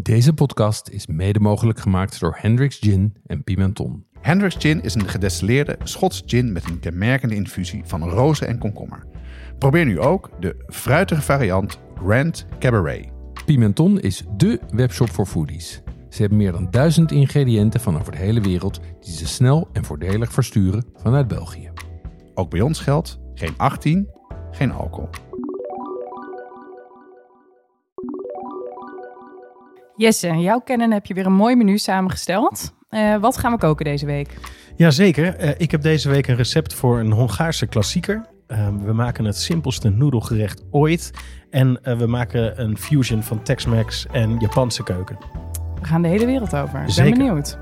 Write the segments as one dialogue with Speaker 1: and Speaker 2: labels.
Speaker 1: Deze podcast is mede mogelijk gemaakt door Hendrick's Gin en Pimenton.
Speaker 2: Hendrick's Gin is een gedestilleerde Schots gin met een kenmerkende infusie van rozen en komkommer. Probeer nu ook de fruitige variant Grand Cabaret.
Speaker 1: Pimenton is dé webshop voor foodies. Ze hebben meer dan 1000 ingrediënten van over de hele wereld die ze snel en voordelig versturen vanuit België.
Speaker 2: Ook bij ons geldt geen 18, geen alcohol.
Speaker 3: Jesse, jouw kennen heb je weer een mooi menu samengesteld. Wat gaan we koken deze week?
Speaker 4: Jazeker, ik heb deze week een recept voor een Hongaarse klassieker. We maken het simpelste noedelgerecht ooit. En we maken een fusion van Tex-Mex en Japanse keuken.
Speaker 3: We gaan de hele wereld over. Ik
Speaker 4: Zeker.
Speaker 3: ben benieuwd.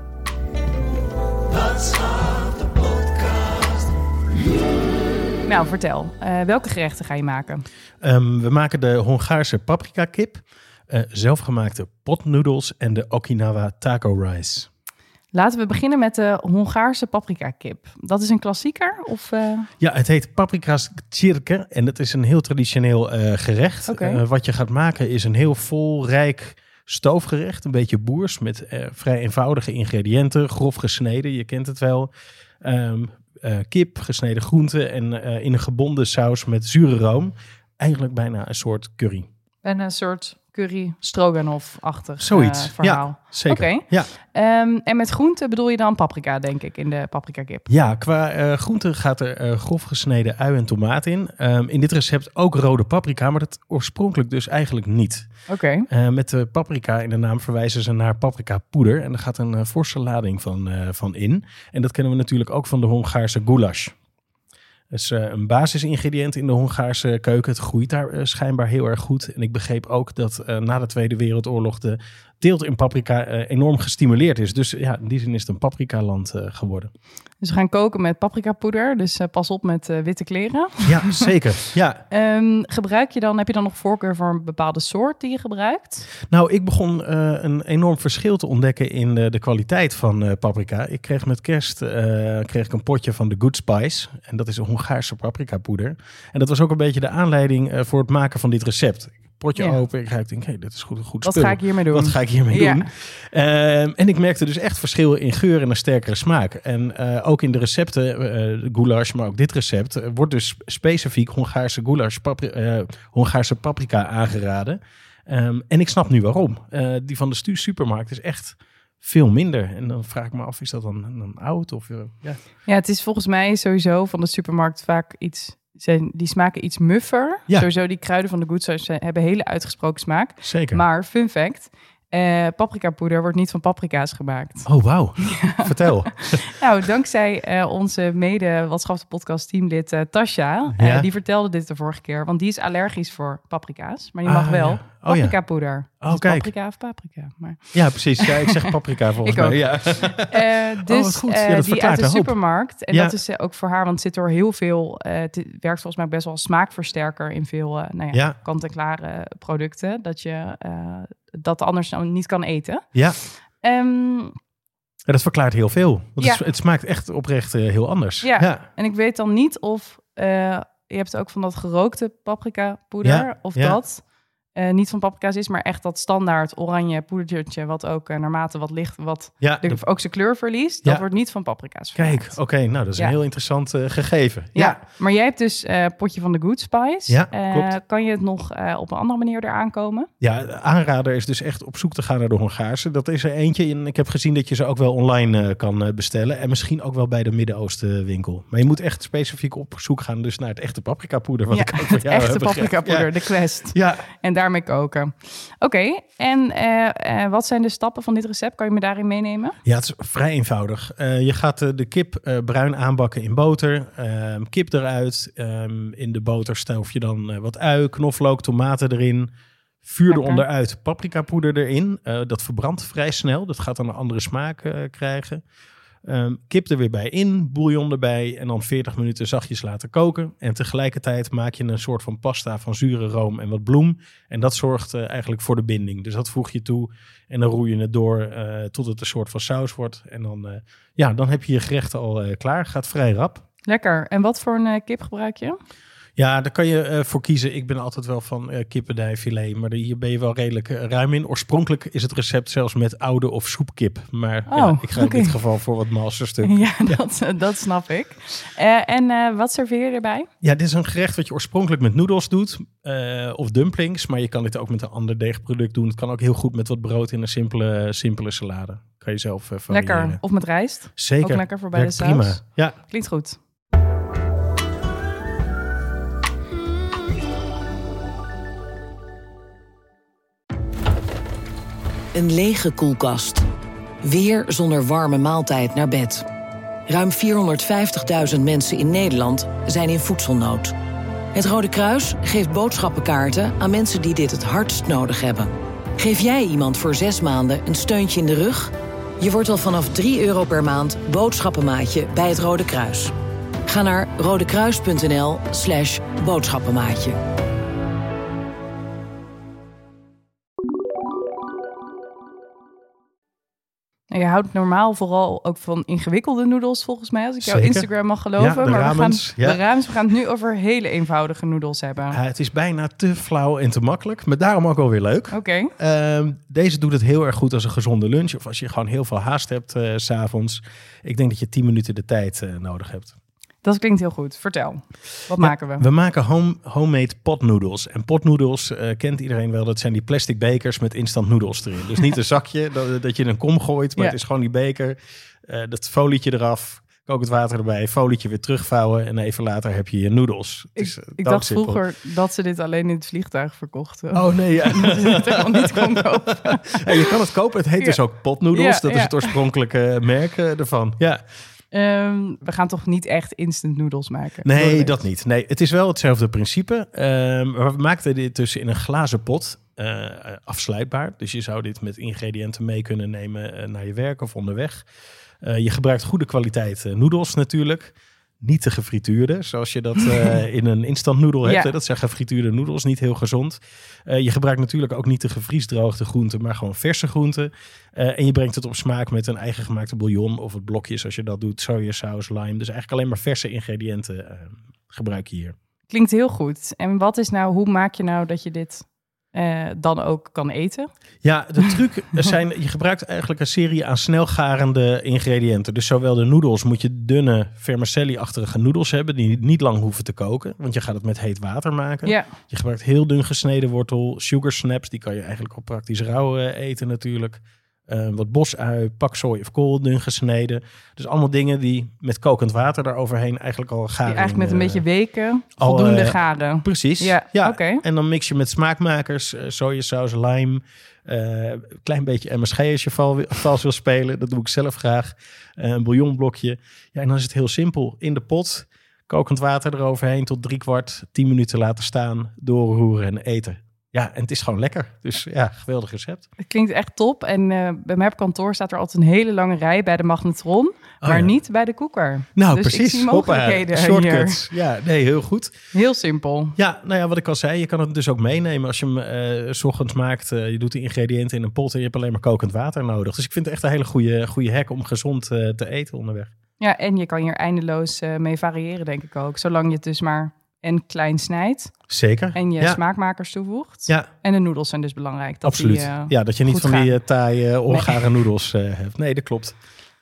Speaker 3: Nou, vertel. Welke gerechten ga je maken?
Speaker 4: We maken de Hongaarse paprika kip, zelfgemaakte potnoedels en de Okinawa taco rice.
Speaker 3: Laten we beginnen met de Hongaarse paprika kip. Dat is een klassieker? Of,
Speaker 4: Ja, het heet paprika's cirke en het is een heel traditioneel gerecht.
Speaker 3: Oké.
Speaker 4: Wat je gaat maken is een heel vol, rijk stoofgerecht. Een beetje boers met vrij eenvoudige ingrediënten, grof gesneden, je kent het wel. Kip, gesneden groenten en in een gebonden saus met zure room. Eigenlijk bijna een soort curry.
Speaker 3: en een soort curry stroganoff-achtig
Speaker 4: Zoiets,
Speaker 3: verhaal.
Speaker 4: ja, zeker.
Speaker 3: Oké.
Speaker 4: Ja.
Speaker 3: En met groenten bedoel je dan paprika, denk ik, in de paprika kip?
Speaker 4: Ja, qua groenten gaat er grof gesneden ui en tomaat in. In dit recept ook rode paprika, maar dat oorspronkelijk dus eigenlijk niet.
Speaker 3: Oké.
Speaker 4: Met de paprika in de naam verwijzen ze naar paprika poeder. En daar gaat een forse lading van in. En dat kennen we natuurlijk ook van de Hongaarse goulash. Dat is een basisingrediënt in de Hongaarse keuken. Het groeit daar schijnbaar heel erg goed. En ik begreep ook dat na de Tweede Wereldoorlog de teelt in paprika enorm gestimuleerd is. Dus ja, in die zin is het een paprikaland geworden.
Speaker 3: Dus we gaan koken met paprikapoeder. Dus pas op met witte kleren.
Speaker 4: Ja, zeker. Ja.
Speaker 3: Heb je dan nog voorkeur voor een bepaalde soort die je gebruikt?
Speaker 4: Nou, ik begon een enorm verschil te ontdekken in de kwaliteit van paprika. Ik kreeg met kerst kreeg ik een potje van de Good Spice. En dat is een Hongaarse paprikapoeder. En dat was ook een beetje de aanleiding voor het maken van dit recept. Potje open, ik denk, hey, dit is goed spul.
Speaker 3: Wat ga ik hiermee doen?
Speaker 4: Wat ga ik hiermee doen? En ik merkte dus echt verschil in geur en een sterkere smaak. En ook in de recepten, de goulash, maar ook dit recept, wordt dus specifiek Hongaarse goulash, Hongaarse paprika aangeraden. En ik snap nu waarom. Die van de supermarkt is echt veel minder. En dan vraag ik me af, is dat dan oud? Of,
Speaker 3: Ja, het is volgens mij sowieso van de supermarkt vaak iets... Die smaken iets muffer.
Speaker 4: Ja.
Speaker 3: Sowieso die kruiden van de Good Spice hebben hele uitgesproken smaak.
Speaker 4: Zeker.
Speaker 3: Maar fun fact, paprikapoeder wordt niet van paprika's gemaakt.
Speaker 4: Oh, wauw. Vertel.
Speaker 3: Nou, dankzij onze mede-wetenschappelijke podcast teamlid Tasja.
Speaker 4: Ja?
Speaker 3: Die vertelde dit de vorige keer. Want die is allergisch voor paprika's. Maar je mag wel
Speaker 4: ja.
Speaker 3: paprikapoeder.
Speaker 4: Oh,
Speaker 3: Dus
Speaker 4: kijk.
Speaker 3: paprika of paprika. Maar...
Speaker 4: Ja, precies. Ja, ik zeg paprika volgens
Speaker 3: Ik ook.
Speaker 4: mij. Ja.
Speaker 3: Dus
Speaker 4: wat goed. Ja, dat
Speaker 3: die
Speaker 4: verklaart
Speaker 3: uit de
Speaker 4: een hoop.
Speaker 3: supermarkt. En
Speaker 4: Ja.
Speaker 3: dat is ook voor haar, want het zit er heel veel... het werkt volgens mij best wel als smaakversterker in veel
Speaker 4: Ja.
Speaker 3: kant-en-klare producten. Dat je dat anders nou niet kan eten.
Speaker 4: Ja.
Speaker 3: Ehm,
Speaker 4: Ja, dat verklaart heel veel. Want
Speaker 3: Ja.
Speaker 4: het smaakt echt oprecht heel anders.
Speaker 3: Ja. En ik weet dan niet of... je hebt ook van dat gerookte paprikapoeder.
Speaker 4: Ja,
Speaker 3: Of
Speaker 4: ja.
Speaker 3: dat niet van paprika's is, maar echt dat standaard oranje poedertje... wat ook naarmate wat licht,
Speaker 4: Ja,
Speaker 3: ook zijn kleur verliest. Dat
Speaker 4: Ja.
Speaker 3: wordt niet van paprika's
Speaker 4: Kijk,
Speaker 3: gemaakt.
Speaker 4: oké. Nou, dat is
Speaker 3: Ja.
Speaker 4: een heel interessant gegeven.
Speaker 3: Ja, maar jij hebt dus potje van de Good Spice.
Speaker 4: Ja, klopt.
Speaker 3: Kan je het nog op een andere manier eraan komen?
Speaker 4: Ja, de aanrader is dus echt op zoek te gaan naar de Hongaarse. Dat is er eentje. En ik heb gezien dat je ze ook wel online kan bestellen. En misschien ook wel bij de Midden-Oosten winkel. Maar je moet echt specifiek op zoek gaan dus naar het echte paprikapoeder. Wat ik ook van
Speaker 3: het
Speaker 4: jou
Speaker 3: echte
Speaker 4: heb begrepen.
Speaker 3: paprikapoeder,
Speaker 4: Ja.
Speaker 3: de Quest.
Speaker 4: Ja,
Speaker 3: En daarmee koken. Oké, en wat zijn de stappen van dit recept? Kan je me daarin meenemen?
Speaker 4: Ja, het is vrij eenvoudig. Je gaat de kip bruin aanbakken in boter. Kip eruit. In de boter stoof je dan wat ui, knoflook, tomaten erin. Vuur
Speaker 3: Lekker.
Speaker 4: eronder uit, paprikapoeder erin. Dat verbrandt vrij snel. Dat gaat dan een andere smaak krijgen. Kip er weer bij in, bouillon erbij en dan 40 minuten zachtjes laten koken. En tegelijkertijd maak je een soort van pasta van zure room en wat bloem. En dat zorgt eigenlijk voor de binding. Dus dat voeg je toe en dan roei je het door tot het een soort van saus wordt. En dan heb je je gerecht al klaar. Gaat vrij rap.
Speaker 3: Lekker. En wat voor een kip gebruik je?
Speaker 4: Ja, daar kan je voor kiezen. Ik ben altijd wel van kippendijfilet, maar hier ben je wel redelijk ruim in. Oorspronkelijk is het recept zelfs met oude of soepkip. Maar ik ga in dit geval voor wat malser stuk.
Speaker 3: Ja, dat snap ik. En wat serveer je erbij?
Speaker 4: Ja, dit is een gerecht wat je oorspronkelijk met noedels doet. Of dumplings, maar je kan dit ook met een ander deegproduct doen. Het kan ook heel goed met wat brood in een simpele salade. Kan je zelf variëren.
Speaker 3: Lekker. Of met rijst.
Speaker 4: Zeker.
Speaker 3: Ook lekker voor bij de saus.
Speaker 4: Prima. Ja.
Speaker 3: Klinkt goed.
Speaker 5: Een lege koelkast. Weer zonder warme maaltijd naar bed. Ruim 450.000 mensen in Nederland zijn in voedselnood. Het Rode Kruis geeft boodschappenkaarten aan mensen die dit het hardst nodig hebben. Geef jij iemand voor 6 maanden een steuntje in de rug? Je wordt al vanaf €3 per maand boodschappenmaatje bij het Rode Kruis. Ga naar rodekruis.nl/boodschappenmaatje.
Speaker 3: Je houdt normaal vooral ook van ingewikkelde noedels, volgens mij, als ik jouw
Speaker 4: Zeker.
Speaker 3: Instagram mag geloven.
Speaker 4: Ja,
Speaker 3: maar we gaan het nu over hele eenvoudige noedels hebben.
Speaker 4: Het is bijna te flauw en te makkelijk, maar daarom ook wel weer leuk.
Speaker 3: Oké.
Speaker 4: Deze doet het heel erg goed als een gezonde lunch of als je gewoon heel veel haast hebt 's avonds. Ik denk dat je 10 minuten de tijd nodig hebt.
Speaker 3: Dat klinkt heel goed. Vertel. Wat maken we?
Speaker 4: We maken homemade potnoedels. En potnoedels kent iedereen wel. Dat zijn die plastic bekers met instant noedels erin. Dus niet een zakje dat je in een kom gooit, maar het is gewoon die beker. Dat folietje eraf, kokend water erbij, folietje weer terugvouwen en even later heb je je noedels.
Speaker 3: Ik dacht vroeger dat ze dit alleen in het vliegtuig verkochten.
Speaker 4: Oh nee, ja.
Speaker 3: Dat je het helemaal niet kon kopen.
Speaker 4: Ja, je kan het kopen. Het heet dus ook potnoedels. Dat is het oorspronkelijke merk ervan. Ja.
Speaker 3: We gaan toch niet echt instant noedels maken?
Speaker 4: Nee, dat niet. Nee, het is wel hetzelfde principe. We maakten dit dus in een glazen pot, afsluitbaar. Dus je zou dit met ingrediënten mee kunnen nemen naar je werk of onderweg. Je gebruikt goede kwaliteit noedels natuurlijk. Niet te gefrituurde, zoals je dat in een instant noedel hebt.
Speaker 3: Ja.
Speaker 4: Dat zijn gefrituurde noedels, niet heel gezond. Je gebruikt natuurlijk ook niet de gevriesdroogde groenten, maar gewoon verse groenten. En je brengt het op smaak met een eigen gemaakte bouillon of het blokjes als je dat doet. Sojasaus, lime. Dus eigenlijk alleen maar verse ingrediënten gebruik je hier.
Speaker 3: Klinkt heel goed. En hoe maak je nou dat je dit dan ook kan eten?
Speaker 4: Ja, de truc je gebruikt eigenlijk een serie aan snelgarende ingrediënten. Dus zowel de noedels moet je dunne vermicelli-achtige noedels hebben die niet lang hoeven te koken, want je gaat het met heet water maken.
Speaker 3: Ja.
Speaker 4: Je gebruikt heel dun gesneden wortel, sugar snaps, die kan je eigenlijk ook praktisch rauw eten natuurlijk. Wat bosui, paksoi of kool dun gesneden. Dus allemaal dingen die met kokend water daaroverheen eigenlijk al garen.
Speaker 3: Die eigenlijk met een beetje weken voldoende garen.
Speaker 4: Precies.
Speaker 3: Ja. Oké.
Speaker 4: En dan mix je met smaakmakers, sojasaus, lime, klein beetje MSG als je vals wil spelen. Dat doe ik zelf graag. Een bouillonblokje. Ja, en dan is het heel simpel. In de pot, kokend water eroverheen tot 3/4, 10 minuten laten staan, doorroeren en eten. Ja, en het is gewoon lekker. Dus ja, geweldig recept.
Speaker 3: Het klinkt echt top. En bij mij op kantoor staat er altijd een hele lange rij bij de magnetron. Maar niet bij de koker.
Speaker 4: Nou,
Speaker 3: dus
Speaker 4: precies.
Speaker 3: Ik zie mogelijkheden
Speaker 4: shortcuts.
Speaker 3: hier.
Speaker 4: Ja, nee, heel goed.
Speaker 3: Heel simpel.
Speaker 4: Ja, nou ja, wat ik al zei, je kan het dus ook meenemen als je hem 's ochtends maakt. Je doet de ingrediënten in een pot en je hebt alleen maar kokend water nodig. Dus ik vind het echt een hele goede hack om gezond te eten onderweg.
Speaker 3: Ja, en je kan hier eindeloos mee variëren, denk ik ook. Zolang je het dus maar klein snijdt.
Speaker 4: Zeker.
Speaker 3: En je smaakmakers toevoegt.
Speaker 4: Ja.
Speaker 3: En de noedels zijn dus belangrijk. Dat
Speaker 4: absoluut. Dat je niet van die taaie, ongare noedels hebt. Nee, dat klopt.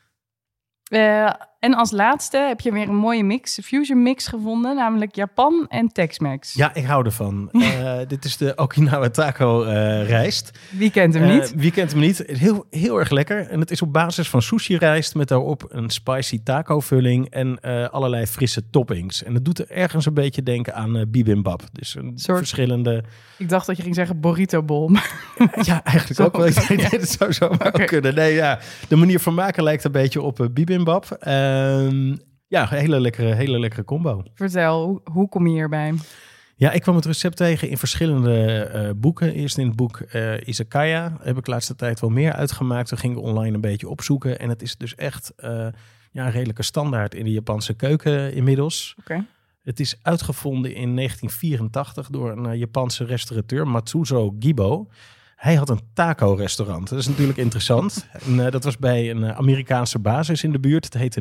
Speaker 3: En als laatste heb je weer een mooie fusion mix gevonden, namelijk Japan en Tex-Mex.
Speaker 4: Ja, ik hou ervan. Dit is de Okinawa taco rijst.
Speaker 3: Wie kent hem niet?
Speaker 4: Wie kent hem niet? Heel, heel erg lekker. En het is op basis van sushi rijst met daarop een spicy taco vulling en allerlei frisse toppings. En het doet er ergens een beetje denken aan bibimbap. Dus een soort verschillende...
Speaker 3: Ik dacht dat je ging zeggen burrito bowl.
Speaker 4: Ja, eigenlijk ook wel. Nee, dat zou zo maar kunnen. Nee, ja, de manier van maken lijkt een beetje op bibimbap. Ja, hele lekkere combo.
Speaker 3: Vertel, hoe kom je hierbij?
Speaker 4: Ja, ik kwam het recept tegen in verschillende boeken. Eerst in het boek Izakaya heb ik de laatste tijd wel meer uitgemaakt. Toen ging ik online een beetje opzoeken. En het is dus echt een redelijke standaard in de Japanse keuken inmiddels.
Speaker 3: Okay. Het
Speaker 4: is uitgevonden in 1984 door een Japanse restaurateur, Matsuzo Gibo. Hij had een taco-restaurant. Dat is natuurlijk interessant. En, dat was bij een Amerikaanse basis in de buurt. Het heette de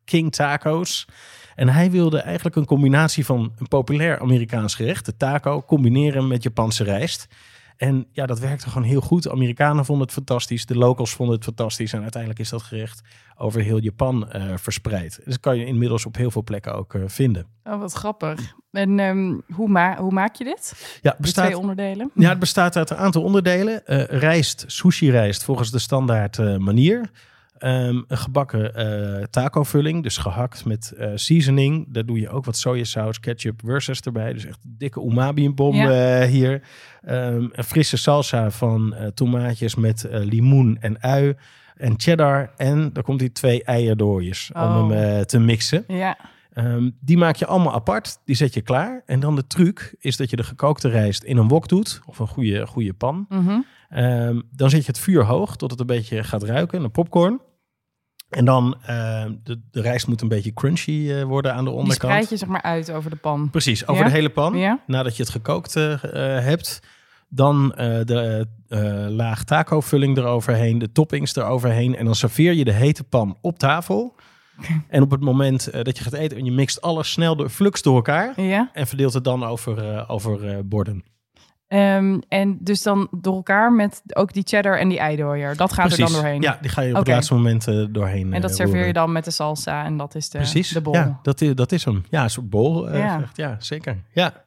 Speaker 4: King Tacos. En hij wilde eigenlijk een combinatie van een populair Amerikaans gerecht, de taco, combineren met Japanse rijst. En ja, dat werkte gewoon heel goed. De Amerikanen vonden het fantastisch, de locals vonden het fantastisch. En uiteindelijk is dat gerecht over heel Japan verspreid. Dus dat kan je inmiddels op heel veel plekken ook vinden.
Speaker 3: Oh, wat grappig. En hoe maak je dit?
Speaker 4: Ja,
Speaker 3: De 2 onderdelen?
Speaker 4: Ja, het bestaat uit een aantal onderdelen. Rijst, sushi-rijst volgens de standaard manier. Een gebakken taco-vulling, dus gehakt met seasoning. Daar doe je ook wat sojasaus, ketchup, worcesters erbij. Dus echt een dikke umami-bom hier. Een frisse salsa van tomaatjes met limoen en ui en cheddar. En daar komt die 2 eierdooiers om hem te mixen. Ja. Die maak je allemaal apart, die zet je klaar. En dan de truc is dat je de gekookte rijst in een wok doet, of een goede pan. Mm-hmm. Dan zet je het vuur hoog tot het een beetje gaat ruiken, een popcorn. En dan, de rijst moet een beetje crunchy worden aan de onderkant. Die
Speaker 3: spreid je zeg maar uit over de pan.
Speaker 4: Precies, over de hele pan. Ja? Nadat je het gekookt hebt. Dan de laag taco-vulling eroverheen, de toppings eroverheen. En dan serveer je de hete pan op tafel. En op het moment dat je gaat eten en je mixt alles snel de flux door elkaar. Ja? En verdeelt het dan over borden.
Speaker 3: En dus dan door elkaar met ook die cheddar en die eidooier. Dat gaat er dan doorheen?
Speaker 4: Ja, die ga je op het laatste moment doorheen.
Speaker 3: En dat serveer je dan met de salsa en dat is de bol.
Speaker 4: Ja, dat is hem. Ja, een soort bol. Ja, zeker. Ja.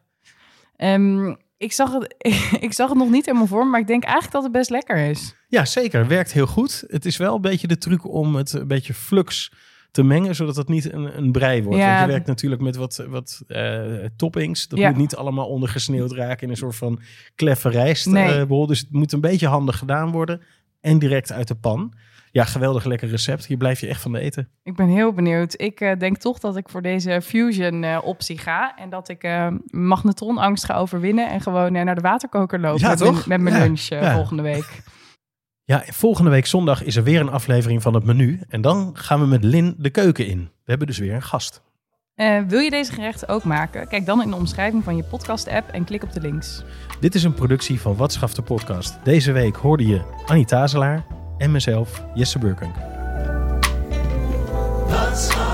Speaker 3: Ik zag het nog niet helemaal voor, maar ik denk eigenlijk dat het best lekker is.
Speaker 4: Ja, zeker. Werkt heel goed. Het is wel een beetje de truc om het een beetje flux te mengen, zodat het niet een brei wordt. Want je werkt natuurlijk met wat toppings. Dat moet niet allemaal ondergesneeuwd raken in een soort van kleffe rijstbol. Dus het moet een beetje handig gedaan worden. En direct uit de pan. Ja, geweldig lekker recept. Hier blijf je echt van eten.
Speaker 3: Ik ben heel benieuwd. Ik denk toch dat ik voor deze fusion optie ga. En dat ik magnetronangst ga overwinnen. En gewoon naar de waterkoker lopen met mijn lunch volgende week.
Speaker 4: Ja, volgende week zondag is er weer een aflevering van het menu. En dan gaan we met Lin de keuken in. We hebben dus weer een gast.
Speaker 3: Wil je deze gerechten ook maken? Kijk dan in de omschrijving van je podcast-app en klik op de links.
Speaker 4: Dit is een productie van Wat Schaft de Podcast. Deze week hoorde je Annie Tazelaar en mezelf, Jesse Burkunk.